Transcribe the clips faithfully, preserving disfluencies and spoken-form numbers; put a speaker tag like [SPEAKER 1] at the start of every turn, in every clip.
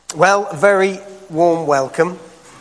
[SPEAKER 1] Well, a very warm welcome.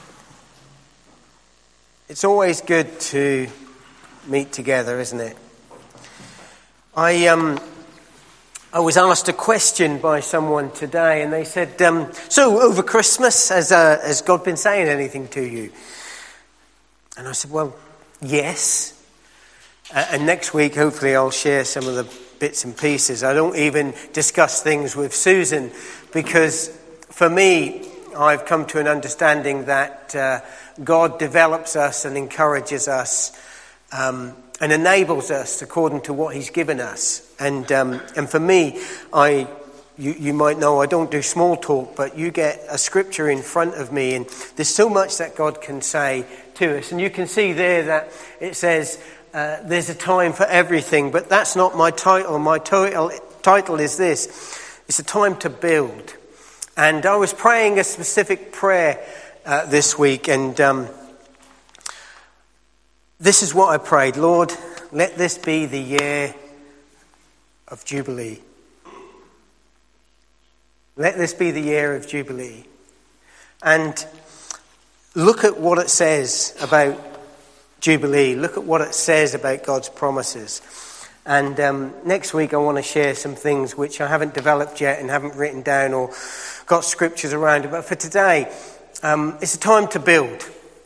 [SPEAKER 1] It's always good to meet together, isn't it? I um, I was asked a question by someone today, and they said, um, "So over Christmas, has uh, has God been saying anything to you?" And I said, "Well, yes." Uh, and next week, hopefully, I'll share some of the bits and pieces. I don't even discuss things with Susan because, for me, I've come to an understanding that uh, God develops us and encourages us um, and enables us according to what He's given us. And um, and for me, I you, you might know I don't do small talk, but you get a scripture in front of me, and there's so much that God can say to us. And you can see there that it says uh, there's a time for everything, but that's not my title. My title title is this: it's a time to build. And I was praying a specific prayer uh, this week, and um, this is what I prayed. Lord, let this be the year of Jubilee. Let this be the year of Jubilee. And look at what it says about Jubilee. Look at what it says about God's promises. And um, next week I want to share some things which I haven't developed yet and haven't written down or got scriptures around it. But for today, um, it's a time to build.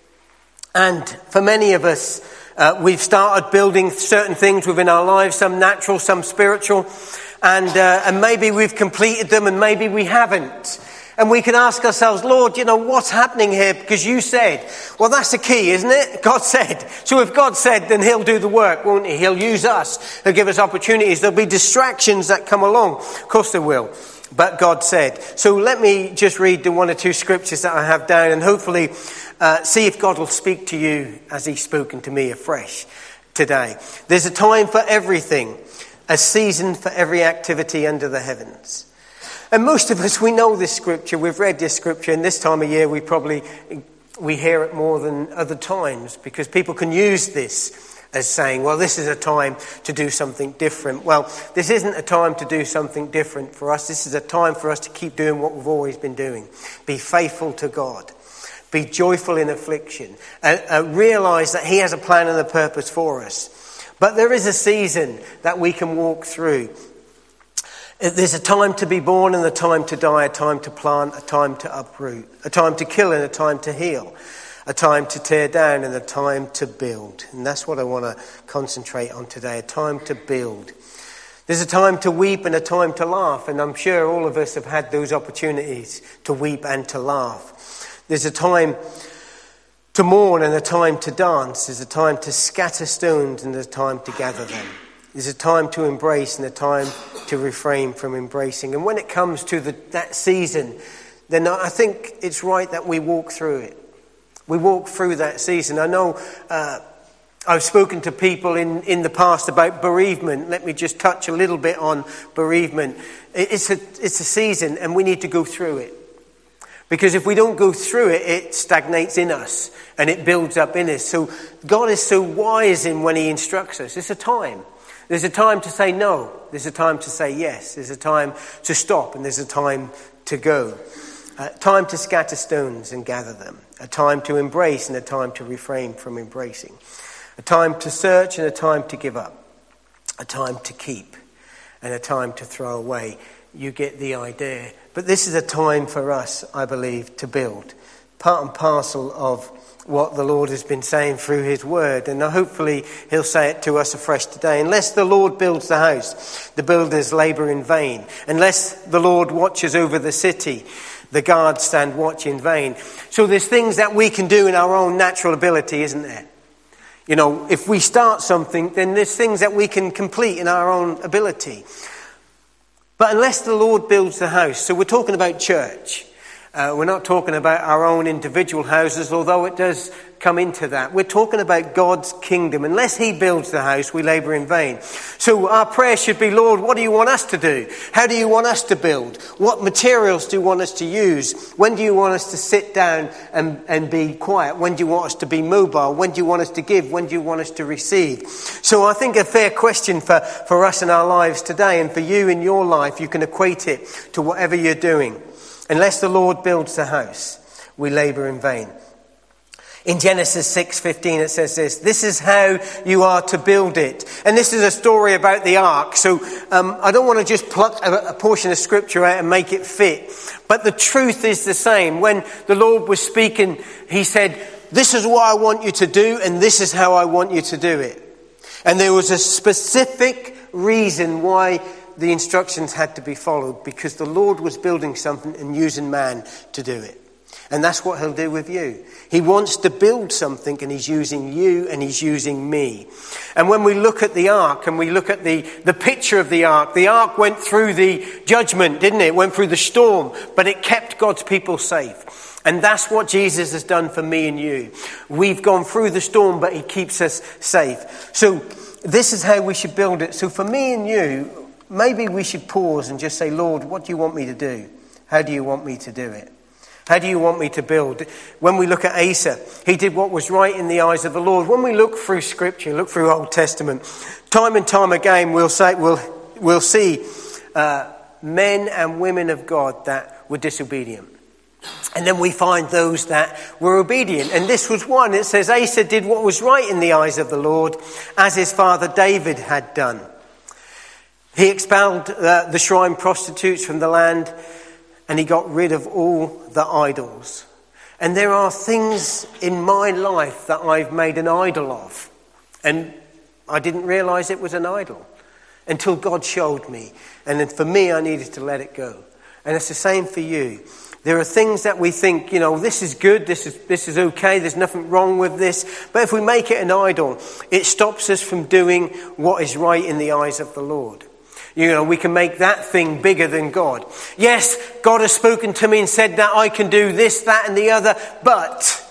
[SPEAKER 1] And for many of us, uh, we've started building certain things within our lives, some natural, some spiritual. And, uh, and maybe we've completed them and maybe we haven't. And we can ask ourselves, Lord, you know, what's happening here? Because you said, well, that's the key, isn't it? God said. So if God said, then He'll do the work, won't He? He'll use us. He'll give us opportunities. There'll be distractions that come along. Of course there will. But God said. So let me just read the one or two scriptures that I have down and hopefully uh, see if God will speak to you as He's spoken to me afresh today. There's a time for everything, a season for every activity under the heavens. And most of us, we know this scripture, we've read this scripture, and this time of year we probably, we hear it more than other times because people can use this as saying, well, this is a time to do something different. Well, this isn't a time to do something different for us. This is a time for us to keep doing what we've always been doing. Be faithful to God. Be joyful in affliction. Uh, uh, realize that He has a plan and a purpose for us. But there is a season that we can walk through. There's a time to be born and a time to die, a time to plant, a time to uproot, a time to kill and a time to heal, a time to tear down and a time to build. And that's what I want to concentrate on today, a time to build. There's a time to weep and a time to laugh, and I'm sure all of us have had those opportunities to weep and to laugh. There's a time to mourn and a time to dance. There's a time to scatter stones and a time to gather them. There's a time to embrace and a time to refrain from embracing. And when it comes to the, that season, then I think it's right that we walk through it. We walk through that season. I know uh, I've spoken to people in, in the past about bereavement. Let me just touch a little bit on bereavement. It's a, it's a season and we need to go through it. Because if we don't go through it, it stagnates in us and it builds up in us. So God is so wise in when He instructs us. It's a time. There's a time to say no. There's a time to say yes. There's a time to stop and there's a time to go. A time to scatter stones and gather them. A time to embrace and a time to refrain from embracing. A time to search and a time to give up. A time to keep and a time to throw away. You get the idea. But this is a time for us, I believe, to build. Part and parcel of what the Lord has been saying through His word, and hopefully He'll say it to us afresh today. Unless the Lord builds the house, the builders labour in vain. Unless the Lord watches over the city, the guards stand watch in vain. So there's things that we can do in our own natural ability, isn't there? You know, if we start something, then there's things that we can complete in our own ability. But unless the Lord builds the house, so we're talking about church. Uh, we're not talking about our own individual houses, although it does come into that. We're talking about God's kingdom. Unless He builds the house, we labour in vain. So our prayer should be, Lord, what do you want us to do? How do you want us to build? What materials do you want us to use? When do you want us to sit down and, and be quiet? When do you want us to be mobile? When do you want us to give? When do you want us to receive? So I think a fair question for, for us in our lives today, and for you in your life, you can equate it to whatever you're doing. unless the Lord builds the house, we labour in vain. In Genesis six fifteen it says this, this is how you are to build it. And this is a story about the ark. So um, I don't want to just pluck a, a portion of scripture out and make it fit. But the truth is the same. When the Lord was speaking, he said, this is what I want you to do and this is how I want you to do it. And there was a specific reason why the instructions had to be followed, because the Lord was building something and using man to do it. And that's what he'll do with you. He wants to build something and he's using you and he's using me. And when we look at the ark and we look at the, the picture of the ark, the ark went through the judgment, didn't it? It went through the storm, but it kept God's people safe. And that's what Jesus has done for me and you. We've gone through the storm, but he keeps us safe. So this is how we should build it. So for me and you, maybe we should pause and just say, Lord, what do you want me to do? How do you want me to do it? How do you want me to build? When we look at Asa, he did what was right in the eyes of the Lord. When we look through Scripture, look through Old Testament, time and time again we'll say we'll we'll see uh, men and women of God that were disobedient, and then we find those that were obedient. And this was one. It says Asa did what was right in the eyes of the Lord, as his father David had done. He expelled uh, the shrine prostitutes from the land. And he got rid of all the idols. And there are things in my life that I've made an idol of. And I didn't realise it was an idol until God showed me. And then for me, I needed to let it go. And it's the same for you. There are things that we think, you know, this is good, this is this is okay, there's nothing wrong with this. But if we make it an idol, it stops us from doing what is right in the eyes of the Lord. You know, we can make that thing bigger than God. Yes, God has spoken to me and said that I can do this, that and the other, but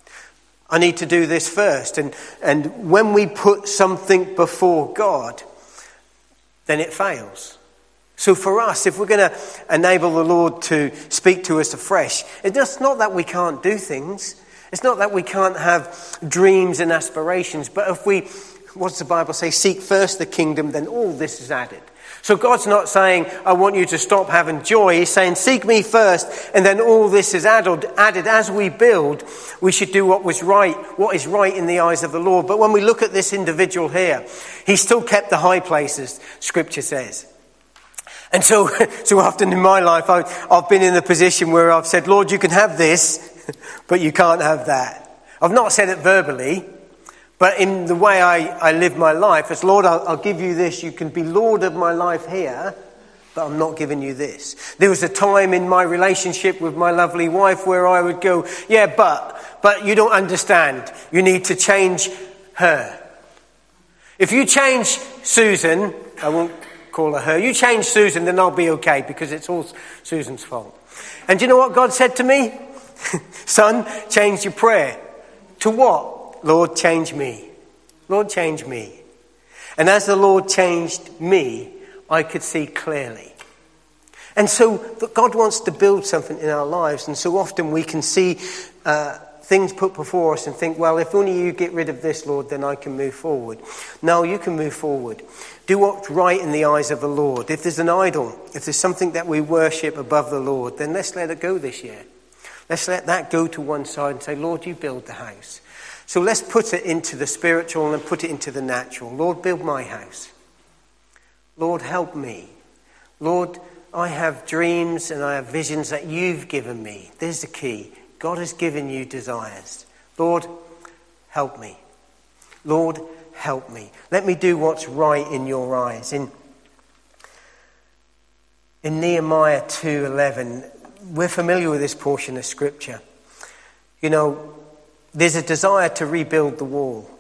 [SPEAKER 1] I need to do this first. And, and when we put something before God, then it fails. So for us, if we're going to enable the Lord to speak to us afresh, it's not that we can't do things. It's not that we can't have dreams and aspirations. But if we, what does the Bible say? Seek first the kingdom, then all this is added. So God's not saying, I want you to stop having joy. He's saying, seek me first, and then all this is added. added. As we build, we should do what was right, what is right in the eyes of the Lord. But when we look at this individual here, he still kept the high places, Scripture says. And so, so often in my life, I, I've been in the position where I've said, Lord, you can have this, but you can't have that. I've not said it verbally. But in the way I, I live my life, it's, Lord, I'll, I'll give you this. You can be Lord of my life here, but I'm not giving you this. There was a time in my relationship with my lovely wife where I would go, yeah, but, but you don't understand. You need to change her. If you change Susan, I won't call her her, you change Susan, then I'll be okay, because it's all Susan's fault. And do you know what God said to me? Son, change your prayer. To what? Lord, change me. Lord, change me. And as the Lord changed me, I could see clearly. And so God wants to build something in our lives. And so often we can see uh, things put before us and think, well, if only you get rid of this, Lord, then I can move forward. No, you can move forward. Do what's right in the eyes of the Lord. If there's an idol, if there's something that we worship above the Lord, then let's let it go this year. Let's let that go to one side and say, Lord, you build the house. So let's put it into the spiritual and put it into the natural. Lord, build my house. Lord, help me. Lord, I have dreams and I have visions that you've given me. There's the key. God has given you desires. Lord, help me. Lord, help me. Let me do what's right in your eyes. In, in Nehemiah two eleven, we're familiar with this portion of Scripture. You know, there's a desire to rebuild the wall.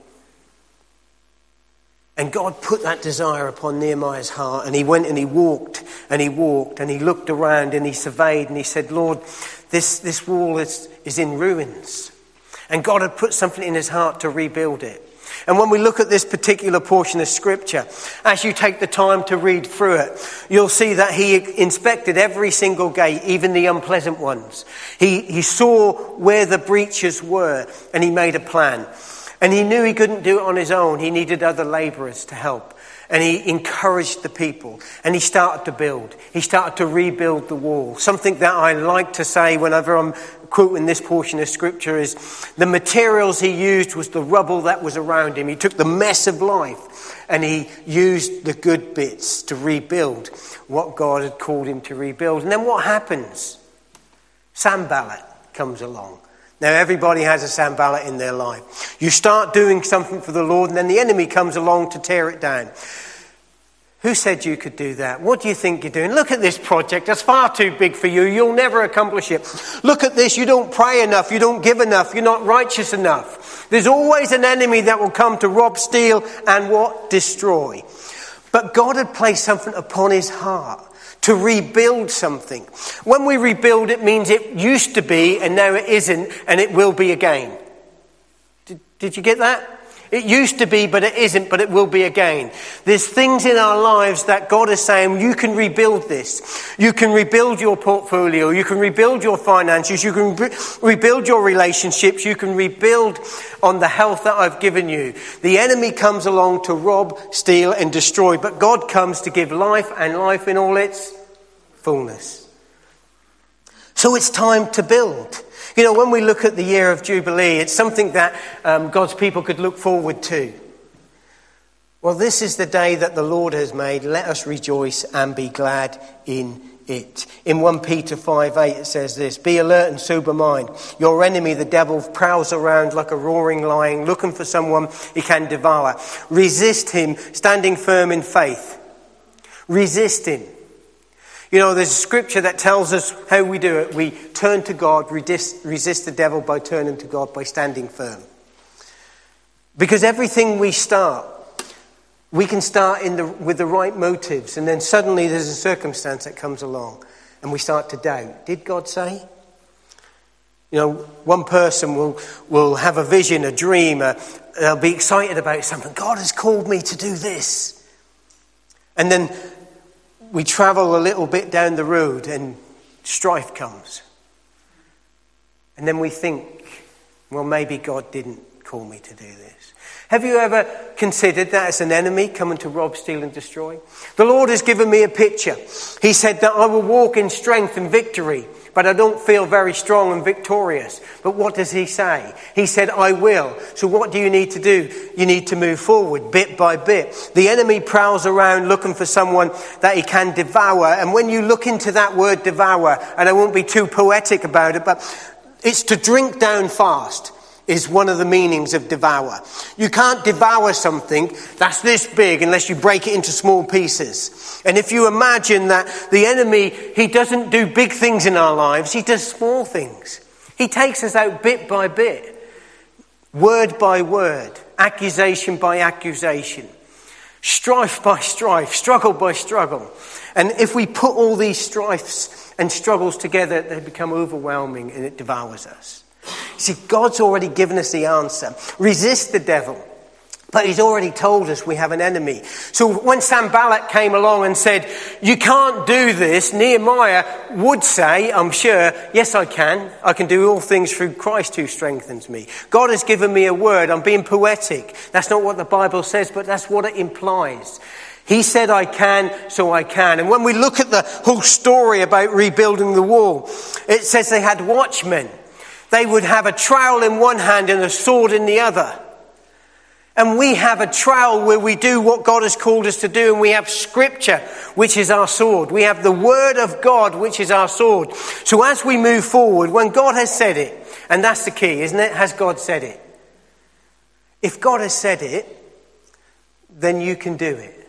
[SPEAKER 1] And God put that desire upon Nehemiah's heart, and he went and he walked and he walked and he looked around and he surveyed and he said, Lord, this, this wall is, is in ruins. And God had put something in his heart to rebuild it. And when we look at this particular portion of Scripture, as you take the time to read through it, you'll see that he inspected every single gate, even the unpleasant ones. He, he saw where the breaches were, and he made a plan. And he knew he couldn't do it on his own. He needed other labourers to help. And he encouraged the people. And he started to build. He started to rebuild the wall. Something that I like to say whenever I'm quoting this portion of scripture is the materials he used was the rubble that was around him. He took the mess of life and he used the good bits to rebuild what God had called him to rebuild. And then what happens? Sanballat comes along. Now everybody has a Sanballat in their life. You start doing something for the Lord and then the enemy comes along to tear it down. Who said you could do that? What do you think you're doing? Look at this project. That's far too big for you. You'll never accomplish it. Look at this. You don't pray enough. You don't give enough. You're not righteous enough. There's always an enemy that will come to rob, steal, and what? Destroy. But God had placed something upon his heart to rebuild something. When we rebuild, it means it used to be and now it isn't and it will be again. Did, did you get that? It used to be, but it isn't, but it will be again. There's things in our lives that God is saying, you can rebuild this. You can rebuild your portfolio. You can rebuild your finances. You can re- rebuild your relationships. You can rebuild on the health that I've given you. The enemy comes along to rob, steal, and destroy, but God comes to give life and life in all its fullness. So it's time to build. You know, when we look at the year of Jubilee, it's something that um, God's people could look forward to. Well, this is the day that the Lord has made. Let us rejoice and be glad in it. In First Peter five eight it says this, be alert and sober mind. Your enemy, the devil, prowls around like a roaring lion, looking for someone he can devour. Resist him, standing firm in faith. Resist him. You know, there's a scripture that tells us how we do it. We turn to God, resist, resist the devil by turning to God, by standing firm. Because everything we start, we can start in the, with the right motives, and then suddenly there's a circumstance that comes along, and we start to doubt. Did God say? You know, one person will, will have a vision, a dream, a, they'll be excited about something. God has called me to do this. And then we travel a little bit down the road and strife comes. And then we think, well, maybe God didn't call me to do this. Have you ever considered that as an enemy coming to rob, steal and destroy? The Lord has given me a picture. He said that I will walk in strength and victory, but I don't feel very strong and victorious. But what does he say? He said, I will. So what do you need to do? You need to move forward bit by bit. The enemy prowls around looking for someone that he can devour. And when you look into that word devour, and I won't be too poetic about it, but it's to drink down fast is one of the meanings of devour. You can't devour something that's this big unless you break it into small pieces. And if you imagine that the enemy, he doesn't do big things in our lives, he does small things. He takes us out bit by bit, word by word, accusation by accusation, strife by strife, struggle by struggle. And if we put all these strifes and struggles together, they become overwhelming and it devours us. See, God's already given us the answer. Resist the devil. But he's already told us we have an enemy. So when Sanballat came along and said, you can't do this, Nehemiah would say, I'm sure, yes, I can. I can do all things through Christ who strengthens me. God has given me a word. I'm being poetic. That's not what the Bible says, but that's what it implies. He said, I can, so I can. And when we look at the whole story about rebuilding the wall, it says they had watchmen. They would have a trowel in one hand and a sword in the other. And we have a trowel where we do what God has called us to do. And we have scripture, which is our sword. We have the word of God, which is our sword. So as we move forward, when God has said it, and that's the key, isn't it? Has God said it? If God has said it, then you can do it.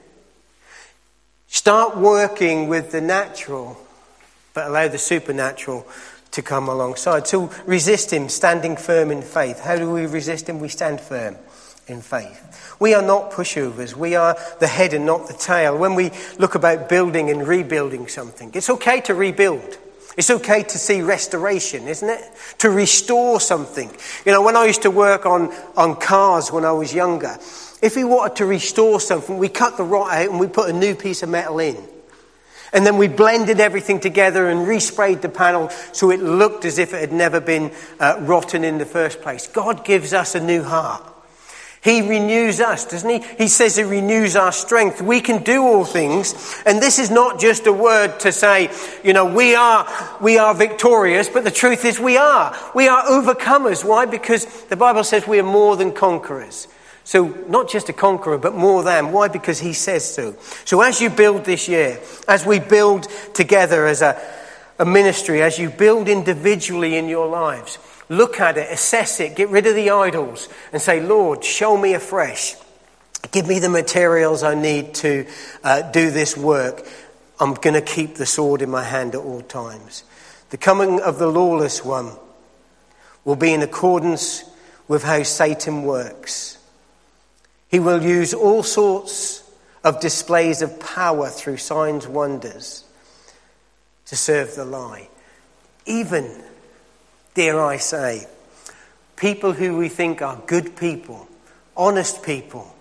[SPEAKER 1] Start working with the natural, but allow the supernatural to come alongside. So resist him, standing firm in faith. How do we resist him? We stand firm in faith. We are not pushovers. We are the head and not the tail. When we look about building and rebuilding something, it's okay to rebuild. It's okay to see restoration, isn't it? To restore something. You know, when I used to work on, on cars when I was younger, if we wanted to restore something, we cut the rot out and we put a new piece of metal in. And then we blended everything together and resprayed the panel so it looked as if it had never been uh, rotten in the first place. God gives us a new heart. He renews us, doesn't he? He says he renews our strength. We can do all things. And this is not just a word to say, you know, we are, we are victorious, but the truth is we are. We are overcomers. Why? Because the Bible says we are more than conquerors. So not just a conqueror, but more than. Why? Because he says so. So as you build this year, as we build together as a, a ministry, as you build individually in your lives, look at it, assess it, get rid of the idols and say, Lord, show me afresh. Give me the materials I need to uh, do this work. I'm going to keep the sword in my hand at all times. The coming of the lawless one will be in accordance with how Satan works. He will use all sorts of displays of power through signs, wonders to serve the lie. Even, dare I say, people who we think are good people, honest people,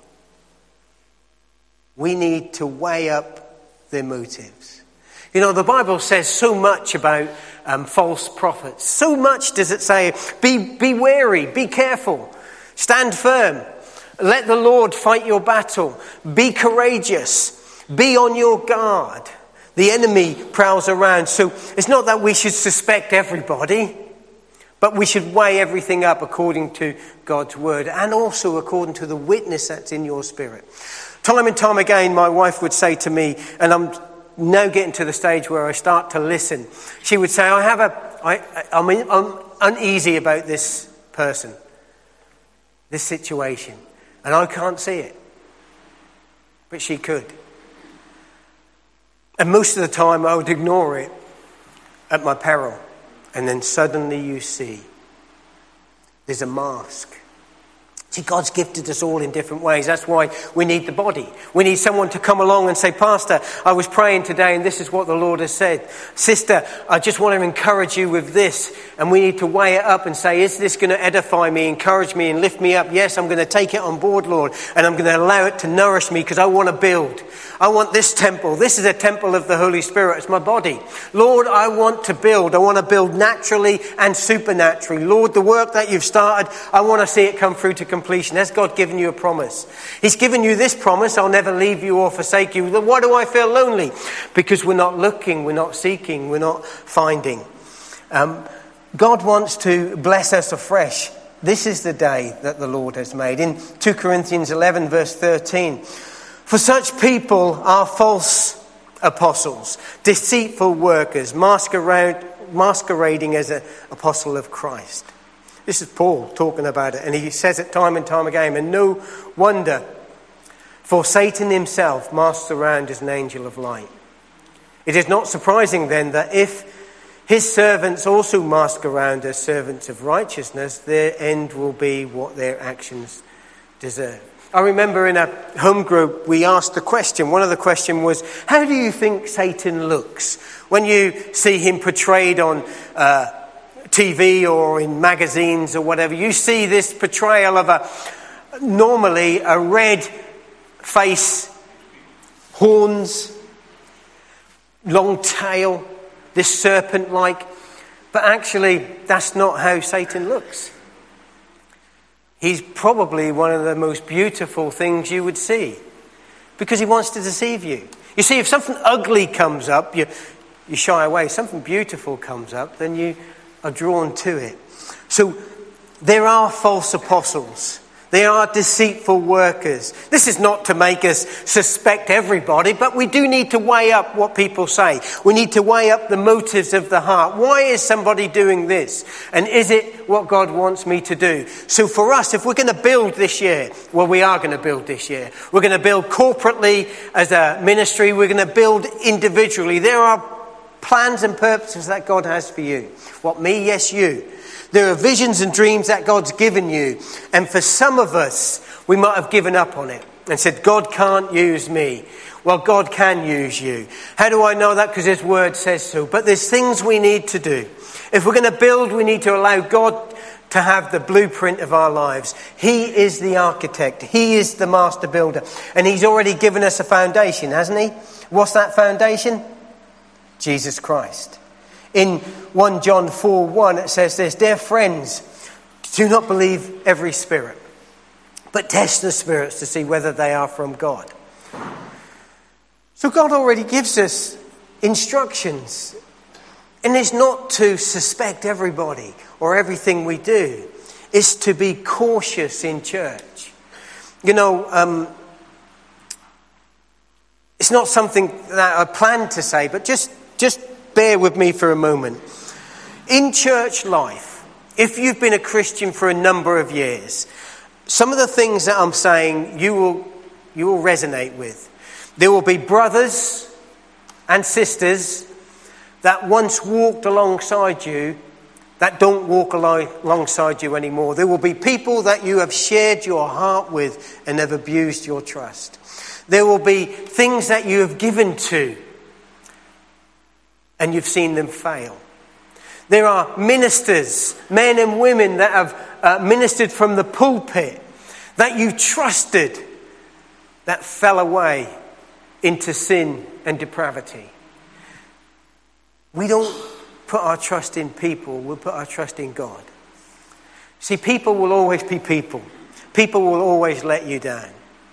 [SPEAKER 1] we need to weigh up their motives. You know, the Bible says so much about um, false prophets. So much does it say, be, be wary, be careful, stand firm, let the Lord fight your battle, be courageous, be on your guard. The enemy prowls around, so it's not that we should suspect everybody, but we should weigh everything up according to God's word and also according to the witness that's in your spirit. Time and time again, my wife would say to me, and I'm now getting to the stage where I start to listen. She would say, I have a, I, I'm, I'm uneasy about this person, this situation, and I can't see it. But she could. And most of the time I would ignore it at my peril. And then suddenly you see there's a mask. See, God's gifted us all in different ways. That's why we need the body. We need someone to come along and say, Pastor, I was praying today and this is what the Lord has said. Sister, I just want to encourage you with this. And we need to weigh it up and say, is this going to edify me, encourage me and lift me up? Yes, I'm going to take it on board, Lord. And I'm going to allow it to nourish me because I want to build. I want this temple. This is a temple of the Holy Spirit. It's my body. Lord, I want to build. I want to build naturally and supernaturally. Lord, the work that you've started, I want to see it come through to completion. Has God given you a promise? He's given you this promise, I'll never leave you or forsake you. Why do I feel lonely? Because we're not looking, we're not seeking, we're not finding. Um, God wants to bless us afresh. This is the day that the Lord has made. In two Corinthians eleven verse thirteen, for such people are false apostles, deceitful workers, masquerade, masquerading as an apostle of Christ. This is Paul talking about it, and he says it time and time again. And no wonder, for Satan himself masks around as an angel of light. It is not surprising then that if his servants also mask around as servants of righteousness, their end will be what their actions deserve. I remember in a home group we asked the question, one of the questions was, how do you think Satan looks? When you see him portrayed on uh, T V or in magazines or whatever, you see this portrayal of a, normally a red face, horns, long tail, this serpent-like, but actually that's not how Satan looks. He's probably one of the most beautiful things you would see because he wants to deceive you. You see, if something ugly comes up, you, you shy away. Something beautiful comes up, then you are drawn to it. So there are false apostles. They are deceitful workers. This is not to make us suspect everybody, but we do need to weigh up what people say. We need to weigh up the motives of the heart. Why is somebody doing this? And is it what God wants me to do? So for us, if we're going to build this year, well, we are going to build this year. We're going to build corporately as a ministry. We're going to build individually. There are plans and purposes that God has for you. What, me? Yes, you. There are visions and dreams that God's given you. And for some of us, we might have given up on it and said, God can't use me. Well, God can use you. How do I know that? Because his word says so. But there's things we need to do. If we're going to build, we need to allow God to have the blueprint of our lives. He is the architect. He is the master builder. And he's already given us a foundation, hasn't he? What's that foundation? Jesus Christ. In First John four one, it says this, dear friends, do not believe every spirit, but test the spirits to see whether they are from God. So God already gives us instructions. And it's not to suspect everybody or everything we do. It's to be cautious in church. You know, um, it's not something that I planned to say, but just, just bear with me for a moment. In church life, if you've been a Christian for a number of years, some of the things that I'm saying you will, you will resonate with. There will be brothers and sisters that once walked alongside you that don't walk alongside you anymore. There will be people that you have shared your heart with and have abused your trust. There will be things that you have given to and you've seen them fail. There are ministers, men and women that have uh, ministered from the pulpit that you trusted that fell away into sin and depravity. We don't put our trust in people, we put our trust in God. See, people will always be people. People will always let you down.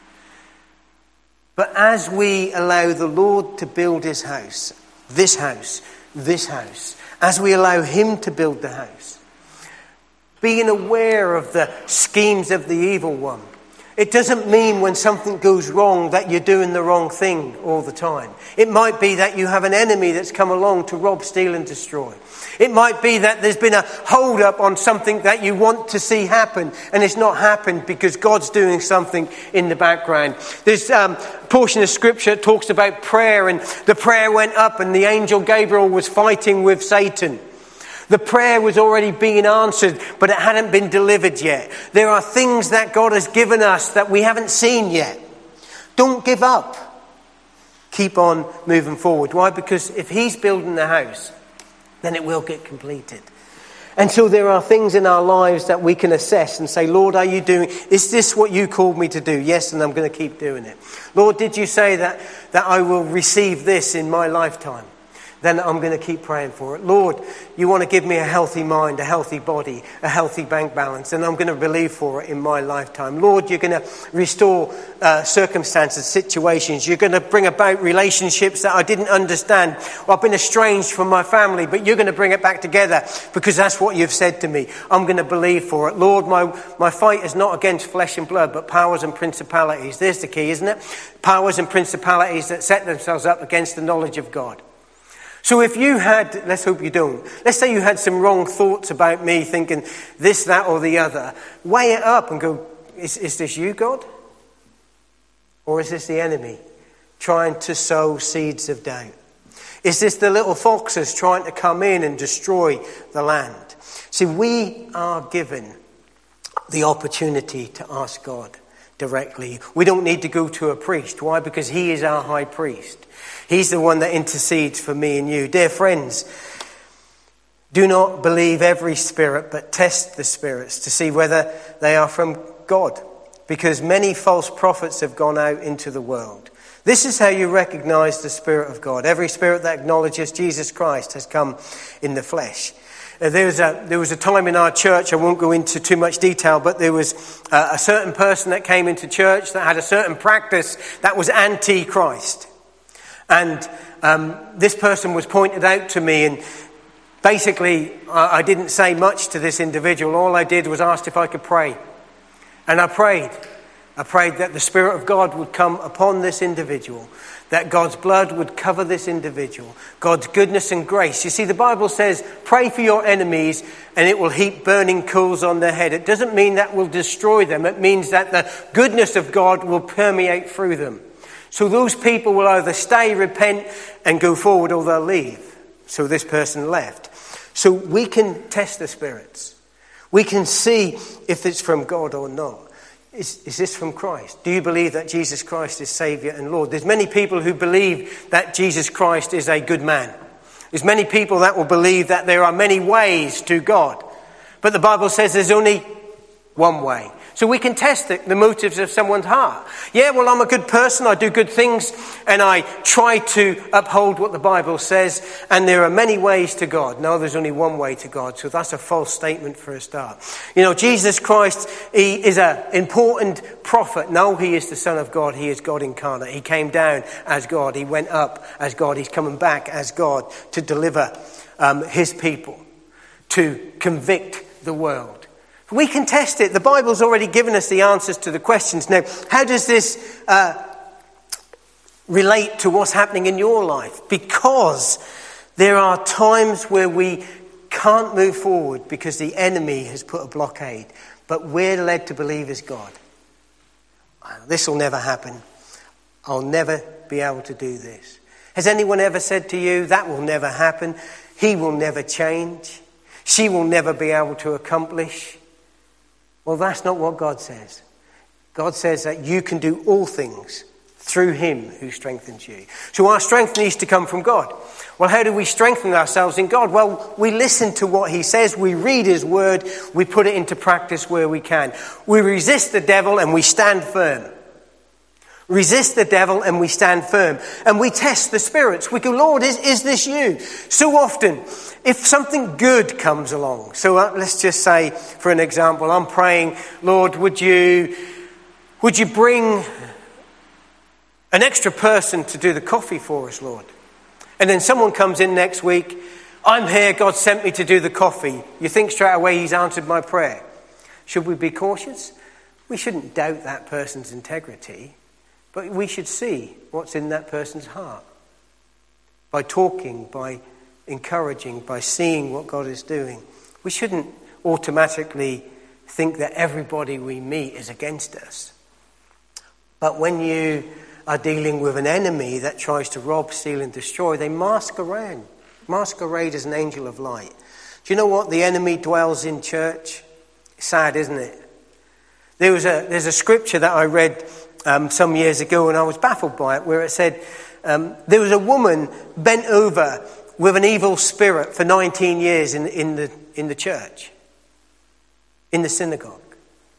[SPEAKER 1] But as we allow the Lord to build his house, this house, this house, as we allow him to build the house, being aware of the schemes of the evil one, it doesn't mean when something goes wrong that you're doing the wrong thing all the time. It might be that you have an enemy that's come along to rob, steal and destroy. It might be that there's been a hold up on something that you want to see happen and it's not happened because God's doing something in the background. There's um, a portion of scripture that talks about prayer, and the prayer went up and the angel Gabriel was fighting with Satan. The prayer was already being answered, but it hadn't been delivered yet. There are things that God has given us that we haven't seen yet. Don't give up. Keep on moving forward. Why? Because if he's building the house, then it will get completed. And so there are things in our lives that we can assess and say, Lord, are you doing, is this what you called me to do? Yes, and I'm going to keep doing it. Lord, did you say that, that I will receive this in my lifetime? Then I'm going to keep praying for it. Lord, you want to give me a healthy mind, a healthy body, a healthy bank balance, and I'm going to believe for it in my lifetime. Lord, you're going to restore uh, circumstances, situations. You're going to bring about relationships that I didn't understand. Or I've been estranged from my family, but you're going to bring it back together because that's what you've said to me. I'm going to believe for it. Lord, my, my fight is not against flesh and blood, but powers and principalities. There's the key, isn't it? Powers and principalities that set themselves up against the knowledge of God. So if you had, let's hope you don't, let's say you had some wrong thoughts about me thinking this, that or the other, weigh it up and go, is, is this you, God? Or is this the enemy trying to sow seeds of doubt? Is this the little foxes trying to come in and destroy the land? See, we are given the opportunity to ask God directly. We don't need to go to a priest. Why? Because he is our high priest. He's the one that intercedes for me and you. Dear friends, do not believe every spirit, but test the spirits to see whether they are from God, because many false prophets have gone out into the world. This is how you recognize the Spirit of God. Every spirit that acknowledges Jesus Christ has come in the flesh. Uh, there was a there was a time in our church, I won't go into too much detail, but there was uh, a certain person that came into church that had a certain practice that was anti-Christ. And um, this person was pointed out to me, and basically I, I didn't say much to this individual. All I did was asked if I could pray. And I prayed. I prayed that the Spirit of God would come upon this individual, that God's blood would cover this individual, God's goodness and grace. You see, the Bible says, pray for your enemies and it will heap burning coals on their head. It doesn't mean that will destroy them. It means that the goodness of God will permeate through them. So those people will either stay, repent, and go forward, or they'll leave. So this person left. So we can test the spirits. We can see if it's from God or not. Is, is this from Christ? Do you believe that Jesus Christ is Saviour and Lord? There's many people who believe that Jesus Christ is a good man. There's many people that will believe that there are many ways to God. But the Bible says there's only one way. So we can test the, the motives of someone's heart. Yeah, well, I'm a good person, I do good things, and I try to uphold what the Bible says, and there are many ways to God. No, there's only one way to God, so that's a false statement for a start. You know, Jesus Christ, he is an important prophet. No, he is the Son of God, he is God incarnate. He came down as God, he went up as God, he's coming back as God to deliver um, his people, to convict the world. We can test it. The Bible's already given us the answers to the questions. Now, how does this uh, relate to what's happening in your life? Because there are times where we can't move forward because the enemy has put a blockade, but we're led to believe as God. This will never happen. I'll never be able to do this. Has anyone ever said to you, that will never happen? He will never change. She will never be able to accomplish. Well, that's not what God says. God says that you can do all things through him who strengthens you. So our strength needs to come from God. Well, how do we strengthen ourselves in God? Well, we listen to what he says, we read his word, we put it into practice where we can. We resist the devil and we stand firm. Resist the devil and we stand firm. And we test the spirits. We go, Lord, is, is this you? So often, if something good comes along, so uh, let's just say, for an example, I'm praying, Lord, would you, would you bring an extra person to do the coffee for us, Lord? And then someone comes in next week, I'm here, God sent me to do the coffee. You think straight away he's answered my prayer. Should we be cautious? We shouldn't doubt that person's integrity. But we should see what's in that person's heart. By talking, by encouraging, by seeing what God is doing. We shouldn't automatically think that everybody we meet is against us. But when you are dealing with an enemy that tries to rob, steal and destroy, they masquerade. Masquerade as an angel of light. Do you know what? The enemy dwells in church. Sad, isn't it? There was a, there's a scripture that I read Um, some years ago, and I was baffled by it, where it said um, there was a woman bent over with an evil spirit for nineteen years in, in the in the church, in the synagogue,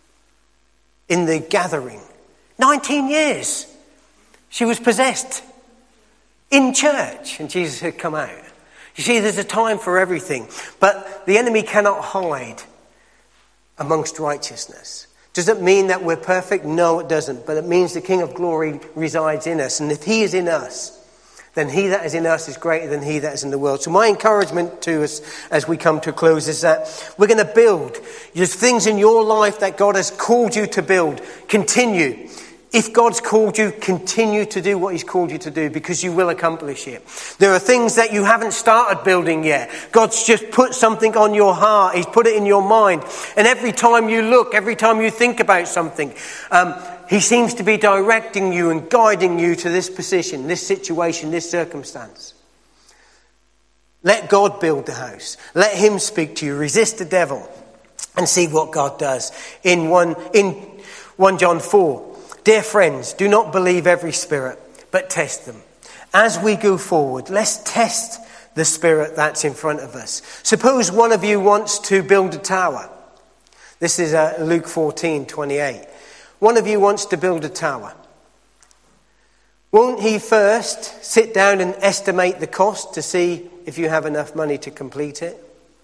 [SPEAKER 1] in the gathering. nineteen years. She was possessed in church, and Jesus had come out. You see, there's a time for everything, but the enemy cannot hide amongst righteousness. Does it mean that we're perfect? No, it doesn't. But it means the King of Glory resides in us. And if he is in us, then he that is in us is greater than he that is in the world. So my encouragement to us as we come to a close is that we're going to build. There's things in your life that God has called you to build. Continue. If God's called you, continue to do what he's called you to do, because you will accomplish it. There are things that you haven't started building yet. God's just put something on your heart. He's put it in your mind. And every time you look, every time you think about something, um, he seems to be directing you and guiding you to this position, this situation, this circumstance. Let God build the house. Let him speak to you. Resist the devil and see what God does. In one, in First John four, dear friends, do not believe every spirit, but test them. As we go forward, let's test the spirit that's in front of us. Suppose one of you wants to build a tower. This is uh, Luke fourteen twenty-eight. One of you wants to build a tower. Won't he first sit down and estimate the cost to see if you have enough money to complete it?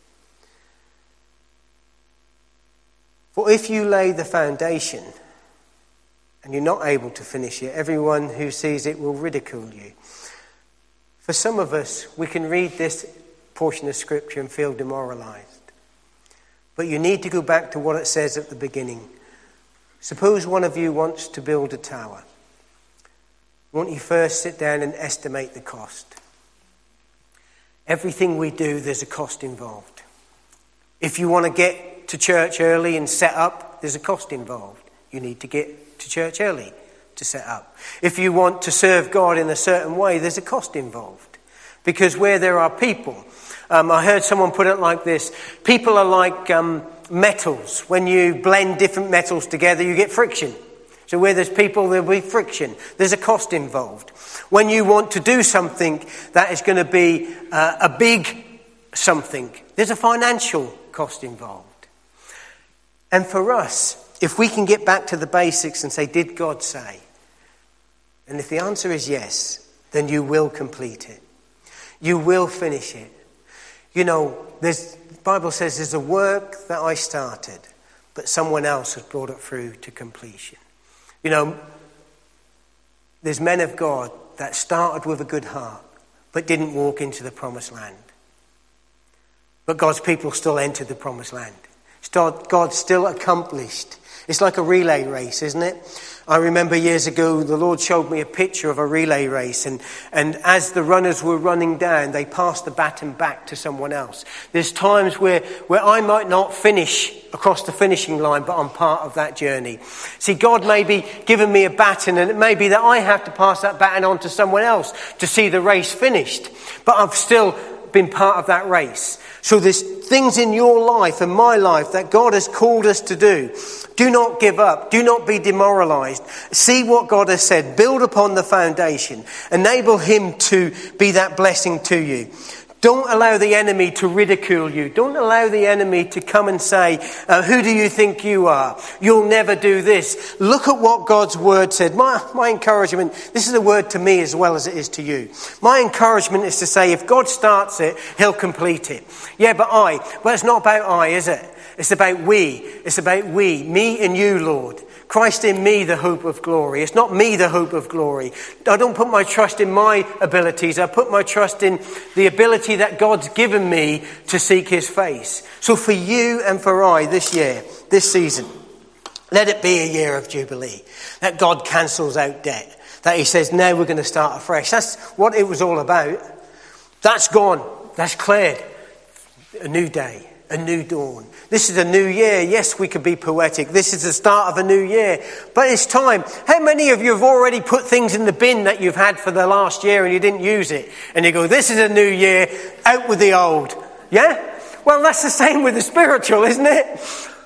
[SPEAKER 1] For if you lay the foundation and you're not able to finish it, everyone who sees it will ridicule you. For some of us, we can read this portion of Scripture and feel demoralized. But you need to go back to what it says at the beginning. Suppose one of you wants to build a tower. Won't you first sit down and estimate the cost? Everything we do, there's a cost involved. If you want to get to church early and set up, there's a cost involved. You need to get to church early to set up. If you want to serve God in a certain way, there's a cost involved. Because where there are people, um, I heard someone put it like this, people are like um, metals. When you blend different metals together, you get friction. So where there's people, there'll be friction. There's a cost involved. When you want to do something that is going to be uh, a big something, there's a financial cost involved. And for us, if we can get back to the basics and say, did God say? And if the answer is yes, then you will complete it. You will finish it. You know, there's, the Bible says there's a work that I started, but someone else has brought it through to completion. You know, there's men of God that started with a good heart, but didn't walk into the promised land. But God's people still entered the promised land. God still accomplished. It's like a relay race, isn't it? I remember years ago, the Lord showed me a picture of a relay race. And, and as the runners were running down, they passed the baton back to someone else. There's times where, where I might not finish across the finishing line, but I'm part of that journey. See, God may be giving me a baton, and it may be that I have to pass that baton on to someone else to see the race finished. But I've still been part of that race. So there's things in your life and my life that God has called us to do. Do not give up. Do not be demoralized. See what God has said. Build upon the foundation. Enable him to be that blessing to you. Don't allow the enemy to ridicule you. Don't allow the enemy to come and say, uh, who do you think you are? You'll never do this. Look at what God's word said. My, my encouragement, this is a word to me as well as it is to you. My encouragement is to say, if God starts it, he'll complete it. Yeah, but I. Well, it's not about I, is it? It's about we. It's about we. Me and you, Lord. Christ in me, the hope of glory. It's not me, the hope of glory. I don't put my trust in my abilities. I put my trust in the ability that God's given me to seek his face. So for you and for I this year, this season, let it be a year of Jubilee. That God cancels out debt. That he says, now we're going to start afresh. That's what it was all about. That's gone. That's cleared. A new day. A new dawn. This is a new year. Yes, we could be poetic. This is the start of a new year. But it's time. How many of you have already put things in the bin that you've had for the last year and you didn't use it? And you go, this is a new year. Out with the old. Yeah? Well, that's the same with the spiritual, isn't it?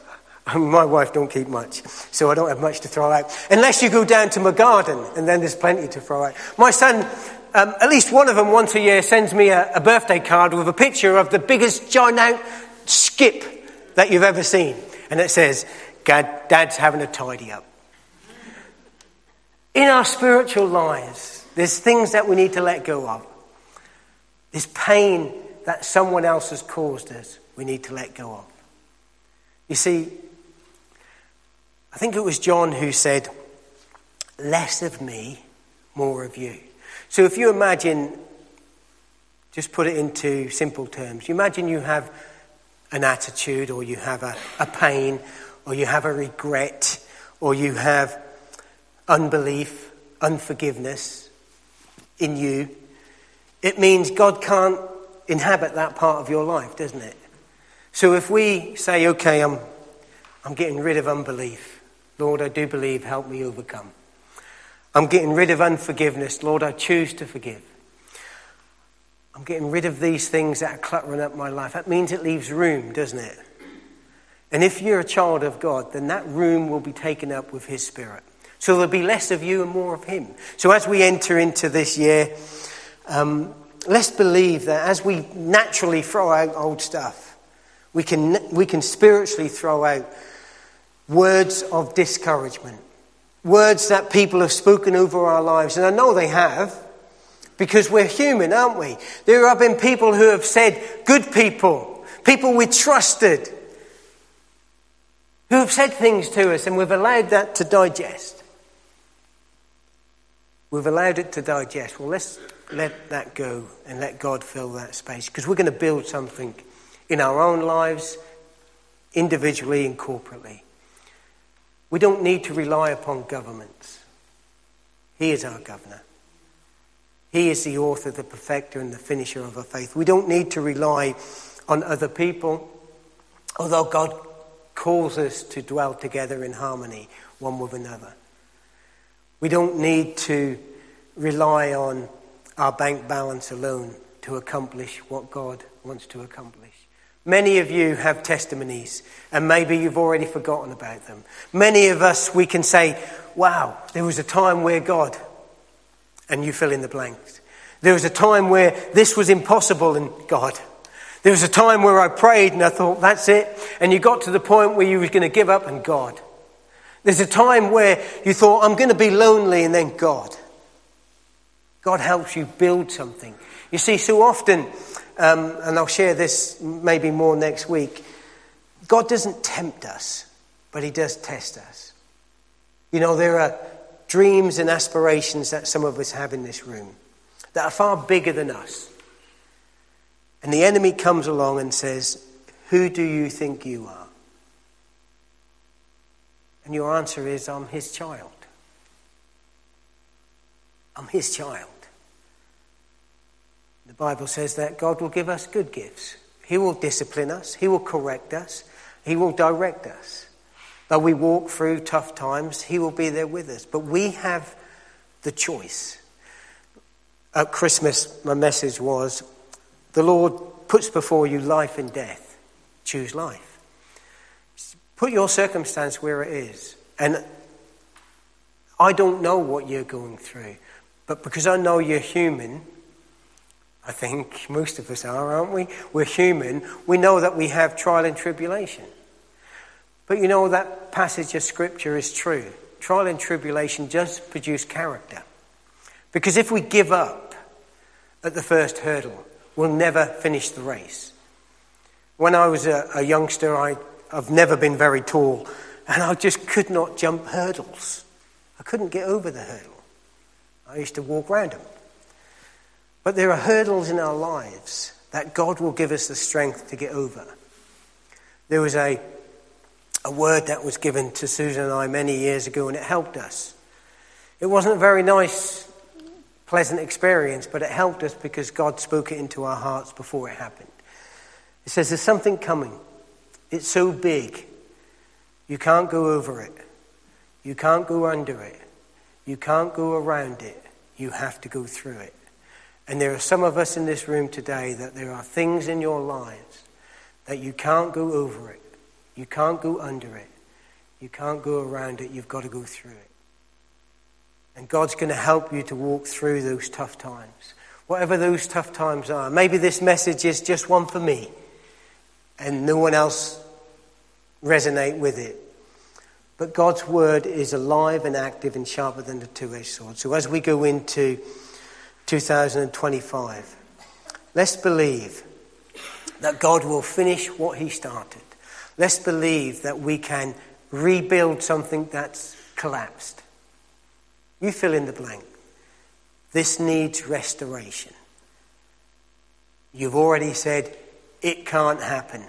[SPEAKER 1] My wife don't keep much, so I don't have much to throw out. Unless you go down to my garden, and then there's plenty to throw out. My son, um, at least one of them once a year, sends me a, a birthday card with a picture of the biggest giant skip that you've ever seen. And it says, Dad, Dad's having a tidy up. In our spiritual lives, there's things that we need to let go of. There's pain that someone else has caused us we need to let go of. You see, I think it was John who said, less of me, more of you. So if you imagine, just put it into simple terms. You imagine you have an attitude, or you have a, a pain, or you have a regret, or you have unbelief, unforgiveness in you. It means God can't inhabit that part of your life, doesn't it? So if we say, okay, I'm, I'm getting rid of unbelief. Lord, I do believe, help me overcome. I'm getting rid of unforgiveness. Lord, I choose to forgive. I'm getting rid of these things that are cluttering up my life. That means it leaves room, doesn't it? And if you're a child of God, then that room will be taken up with his Spirit. So there'll be less of you and more of him. So as we enter into this year, um, let's believe that as we naturally throw out old stuff, we can, we can spiritually throw out words of discouragement. Words that people have spoken over our lives. And I know they have. Because we're human, aren't we? There have been people who have said, good people, people we trusted, who have said things to us, and we've allowed that to digest. We've allowed it to digest. Well, let's let that go and let God fill that space, because we're going to build something in our own lives, individually and corporately. We don't need to rely upon governments. He is our governor. He is the author, the perfecter, and the finisher of our faith. We don't need to rely on other people, although God calls us to dwell together in harmony, one with another. We don't need to rely on our bank balance alone to accomplish what God wants to accomplish. Many of you have testimonies, and maybe you've already forgotten about them. Many of us, we can say, wow, there was a time where God... and you fill in the blanks. There was a time where this was impossible and God. There was a time where I prayed and I thought, that's it. And you got to the point where you were going to give up and God. There's a time where you thought, I'm going to be lonely, and then God. God helps you build something. You see, so often, um, and I'll share this maybe more next week, God doesn't tempt us, but he does test us. You know, there are dreams and aspirations that some of us have in this room that are far bigger than us. And the enemy comes along and says, who do you think you are? And your answer is, I'm his child. I'm his child. The Bible says that God will give us good gifts. He will discipline us. He will correct us. He will direct us. Though we walk through tough times, he will be there with us. But we have the choice. At Christmas, my message was, the Lord puts before you life and death. Choose life. Put your circumstance where it is. And I don't know what you're going through. But because I know you're human, I think most of us are, aren't we? We're human. We know that we have trial and tribulation. But you know, that passage of scripture is true. Trial and tribulation does produce character. Because if we give up at the first hurdle, we'll never finish the race. When I was a, a youngster, I, I've never been very tall, and I just could not jump hurdles. I couldn't get over the hurdle. I used to walk around them. But there are hurdles in our lives that God will give us the strength to get over. There was a, a word that was given to Susan and I many years ago, and it helped us. It wasn't a very nice, pleasant experience, but it helped us because God spoke it into our hearts before it happened. It says, there's something coming. It's so big, you can't go over it. You can't go under it. You can't go around it. You have to go through it. And there are some of us in this room today that there are things in your lives that you can't go over it. You can't go under it. You can't go around it. You've got to go through it. And God's going to help you to walk through those tough times. Whatever those tough times are. Maybe this message is just one for me and no one else resonate with it. But God's word is alive and active and sharper than the two-edged sword. So as we go into two thousand twenty-five, let's believe that God will finish what he started. Let's believe that we can rebuild something that's collapsed. You fill in the blank. This needs restoration. You've already said it can't happen.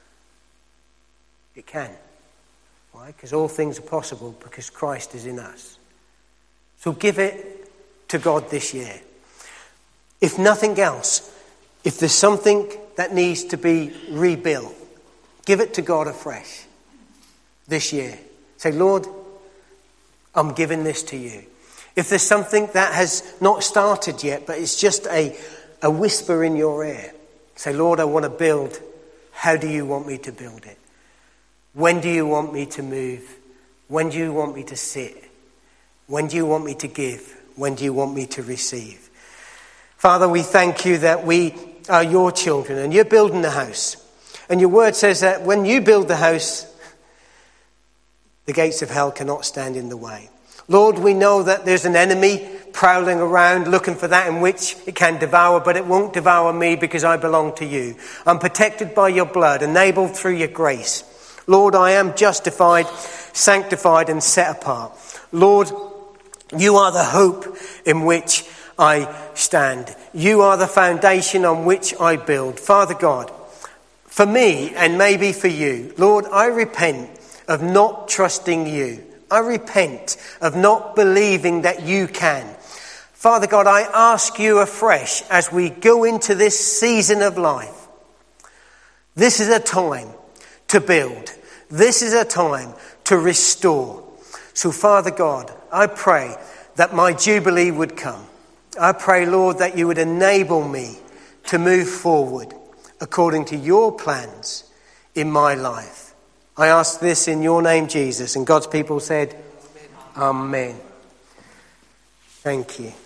[SPEAKER 1] It can. Why? Because all things are possible because Christ is in us. So give it to God this year. If nothing else, if there's something that needs to be rebuilt, give it to God afresh this year. Say, Lord, I'm giving this to you. If there's something that has not started yet, but it's just a, a whisper in your ear, say, Lord, I want to build. How do you want me to build it? When do you want me to move? When do you want me to sit? When do you want me to give? When do you want me to receive? Father, we thank you that we are your children and you're building the house. And your word says that when you build the house, the gates of hell cannot stand in the way. Lord, we know that there's an enemy prowling around looking for that in which it can devour, but it won't devour me because I belong to you. I'm protected by your blood, enabled through your grace. Lord, I am justified, sanctified and set apart. Lord, you are the hope in which I stand. You are the foundation on which I build. Father God, for me and maybe for you, Lord, I repent of not trusting you. I repent of not believing that you can. Father God, I ask you afresh as we go into this season of life. This is a time to build. This is a time to restore. So Father God, I pray that my Jubilee would come. I pray, Lord, that you would enable me to move forward according to your plans in my life. I ask this in your name, Jesus. And God's people said, Amen. Amen. Thank you.